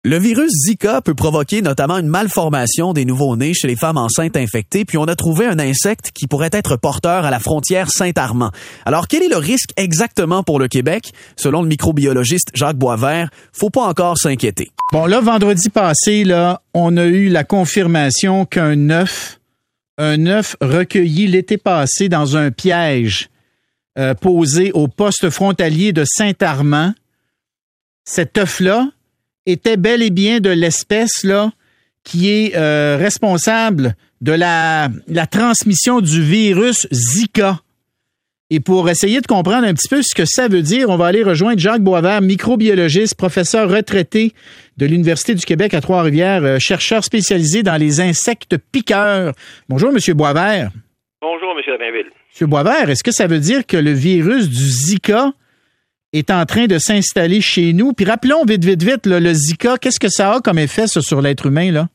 Le virus Zika peut provoquer notamment une malformation des nouveau-nés chez les femmes enceintes infectées, puis on a trouvé un insecte qui pourrait être porteur à la frontière Saint-Armand. Alors, quel est le risque exactement pour le Québec? Selon le microbiologiste Jacques Boisvert, faut pas encore s'inquiéter. Bon, là, vendredi passé, là, on a eu la confirmation qu'un œuf recueilli l'été passé dans un piège posé au poste frontalier de Saint-Armand, cet œuf-là était bel et bien de l'espèce là qui est responsable de la transmission du virus Zika. Et pour essayer de comprendre un petit peu ce que ça veut dire, on va aller rejoindre Jacques Boisvert, microbiologiste, professeur retraité de l'Université du Québec à Trois-Rivières, chercheur spécialisé dans les insectes piqueurs. Bonjour, M. Boisvert. Bonjour, M. Labainville. M. Boisvert, est-ce que ça veut dire que le virus du Zika est en train de s'installer chez nous? Puis rappelons vite, là, le Zika, qu'est-ce que ça a comme effet ça, sur l'être humain, là?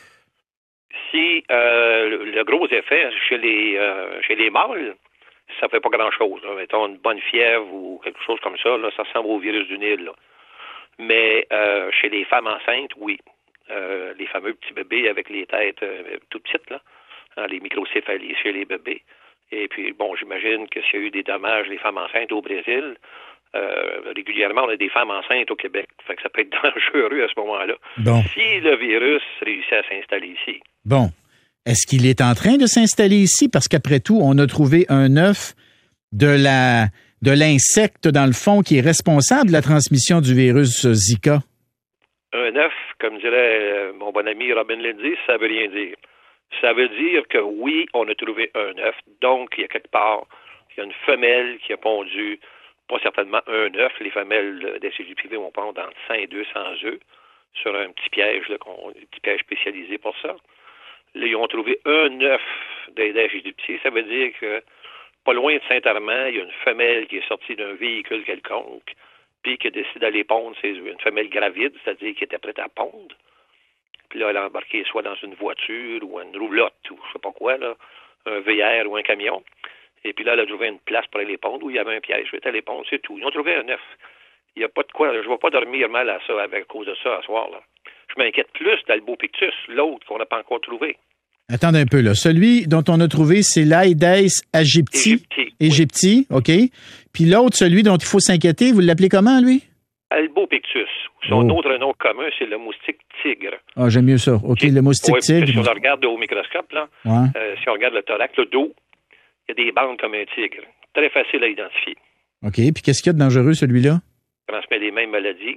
Si le gros effet chez les mâles, ça fait pas grand-chose. Là. Mettons une bonne fièvre ou quelque chose comme ça, là, ça ressemble au virus du Nil. Là. Mais chez les femmes enceintes, oui. Les fameux petits bébés avec les têtes tout petites, là, hein, les microcéphalies chez les bébés. Et puis, bon, j'imagine que s'il y a eu des dommages, les femmes enceintes au Brésil, régulièrement, on a des femmes enceintes au Québec. Fait que ça peut être dangereux à ce moment-là. Bon. Si le virus réussit à s'installer ici. Bon. Est-ce qu'il est en train de s'installer ici? Parce qu'après tout, on a trouvé un œuf de l'insecte, dans le fond, qui est responsable de la transmission du virus Zika. Un œuf, comme dirait mon bon ami Robin Lindsay, ça veut rien dire. Ça veut dire que oui, on a trouvé un œuf. Donc, il y a quelque part, il y a une femelle qui a pondu pas certainement un œuf. Les femelles d'SCJ privées vont pondre entre 100 et 200 œufs sur un petit piège, là, un petit piège spécialisé pour ça. Là, ils ont trouvé un œuf d'Aedes aegypti. Ça veut dire que pas loin de Saint-Armand, il y a une femelle qui est sortie d'un véhicule quelconque, puis qui a décidé d'aller pondre ses œufs. Une femelle gravide, c'est-à-dire qui était prête à pondre. Puis là, elle a embarqué soit dans une voiture ou une roulotte ou je sais pas quoi, là, un VR ou un camion. Et puis là, elle a trouvé une place pour aller pondre où il y avait un piège. Je vais aller pondre, c'est tout. Ils ont trouvé un œuf. Il n'y a pas de quoi. Je ne vais pas dormir mal à ça à cause de ça à soir, là. Je m'inquiète plus d'Albopictus, l'autre qu'on n'a pas encore trouvé. Attendez un peu, là. Celui dont on a trouvé, c'est l'Aedes aegypti. Aegypti, oui. OK. Puis l'autre, celui dont il faut s'inquiéter, vous l'appelez comment, lui? Albopictus. Son autre nom commun, c'est le moustique tigre. Ah, j'aime mieux ça. OK, le moustique tigre. Si on le regarde au microscope, là, si on regarde le thorax, le dos, il y a des bandes comme un tigre. Très facile à identifier. OK. Puis qu'est-ce qu'il y a de dangereux, celui-là? Il transmet les mêmes maladies.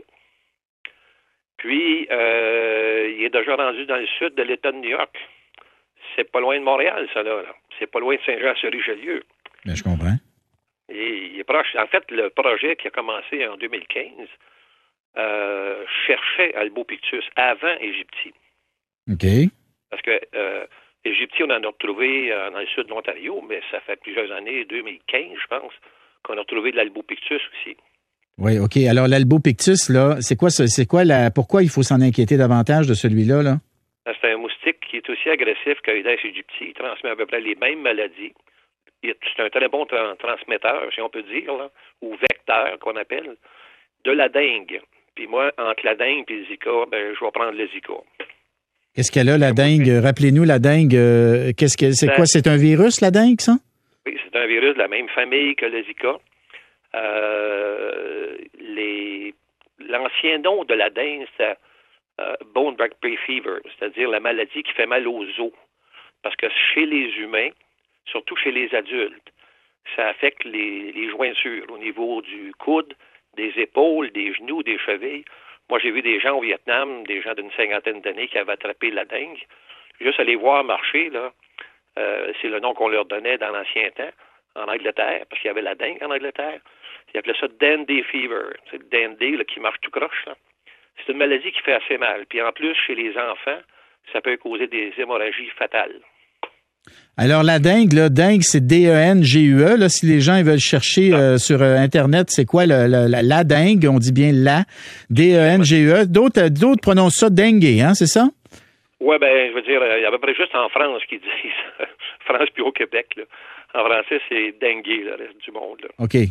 Puis, il est déjà rendu dans le sud de l'État de New York. C'est pas loin de Montréal, ça, là. C'est pas loin de Saint-Jean-sur-Richelieu. Bien, je comprends. Et il est proche. En fait, le projet qui a commencé en 2015 cherchait Albopictus avant Égyptie. OK. Parce que Égyptie, on en a retrouvé dans le sud de l'Ontario, mais ça fait plusieurs années, 2015, je pense, qu'on a retrouvé de l'Albopictus aussi. Oui, OK. Alors, l'Albopictus, là, pourquoi il faut s'en inquiéter davantage de celui-là, là? C'est un moustique qui est aussi agressif qu'Aedes aegypti. Il transmet à peu près les mêmes maladies. C'est un très bon transmetteur, si on peut dire, là, ou vecteur, qu'on appelle, de la dengue. Puis moi, entre la dengue et le Zika, je vais prendre le Zika. Qu'est-ce qu'elle a, la dengue? Rappelez-nous, la dengue, c'est quoi? C'est un virus, la dengue, ça? Oui, c'est un virus de la même famille que le Zika. L'ancien nom de la dengue, c'est bone break fever, c'est-à-dire la maladie qui fait mal aux os. Parce que chez les humains, surtout chez les adultes, ça affecte les jointures au niveau du coude, des épaules, des genoux, des chevilles. Moi, j'ai vu des gens au Vietnam, des gens d'une 50aine d'années qui avaient attrapé la dengue. Juste aller voir marcher, là, c'est le nom qu'on leur donnait dans l'ancien temps, en Angleterre, parce qu'il y avait la dengue en Angleterre. Ils appelaient ça dandy fever. C'est le dandy là, qui marche tout croche, là. C'est une maladie qui fait assez mal. Puis en plus, chez les enfants, ça peut causer des hémorragies fatales. Alors, la dengue, c'est D-E-N-G-U-E. Là, si les gens ils veulent chercher sur Internet, c'est quoi la dengue? On dit bien la. D-E-N-G-U-E. D'autres prononcent ça dengue, hein, c'est ça? Oui, je veux dire, il y a à peu près juste en France qui disent. France puis au Québec, là. En français, c'est dengue, le reste du monde, là. OK.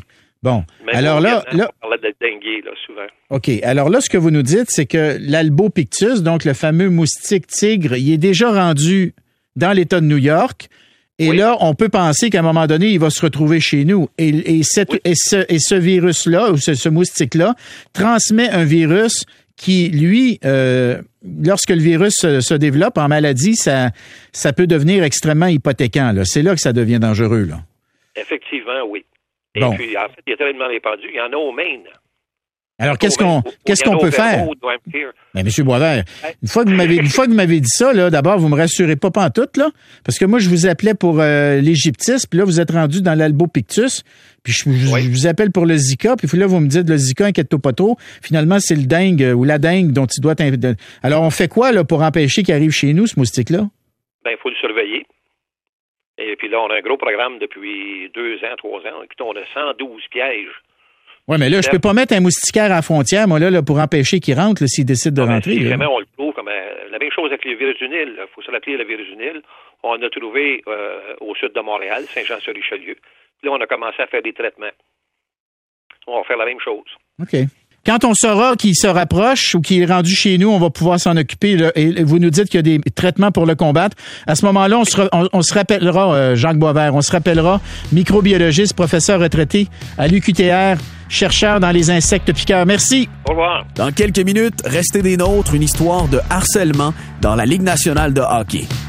Bon. Même Alors là, on parlait de dengue, là, souvent. OK. Alors là, ce que vous nous dites, c'est que l'Albopictus, donc le fameux moustique tigre, il est déjà rendu dans l'État de New York. Et là, on peut penser qu'à un moment donné, il va se retrouver chez nous. Et ce virus-là, ou ce moustique-là, transmet un virus qui, lui, lorsque le virus se développe en maladie, ça peut devenir extrêmement hypothéquant. Là. C'est là que ça devient dangereux. Là. Effectivement, oui. Et bon. puis, en fait, il est tellement répandu. Il y en a au Maine. Alors, qu'est-ce qu'on peut faire? Mais M. Boisvert, une fois que vous m'avez dit ça, là, d'abord, vous me rassurez pas pantoute, là, parce que moi, je vous appelais pour l'égyptisme, puis là, vous êtes rendu dans l'Albopictus, puis je vous appelle pour le Zika, puis là, vous me dites, le Zika, inquiète-toi pas trop. Finalement, c'est le dengue ou la dengue dont il doit... Alors, on fait quoi, là, pour empêcher qu'il arrive chez nous, ce moustique-là? Ben, il faut le surveiller. Et puis là, on a un gros programme depuis 2 ans, 3 ans. Écoute, on a 112 pièges. Oui, mais là, je peux pas mettre un moustiquaire à la frontière, moi, là pour empêcher qu'il rentre, là, s'il décide de rentrer. Si jamais on le trouve, comme la même chose avec le virus du Nil. Il faut se rappeler le virus du Nil. On a trouvé au sud de Montréal, Saint-Jean-sur-Richelieu. Puis là, on a commencé à faire des traitements. On va faire la même chose. OK. Quand on saura qu'il se rapproche ou qu'il est rendu chez nous, on va pouvoir s'en occuper. Là, et vous nous dites qu'il y a des traitements pour le combattre. À ce moment-là, on se rappellera, Jacques Boisvert, on se rappellera, microbiologiste, professeur retraité à l'UQTR, chercheur dans les insectes piqueurs. Merci. Au revoir. Dans quelques minutes, restez des nôtres, une histoire de harcèlement dans la Ligue nationale de hockey.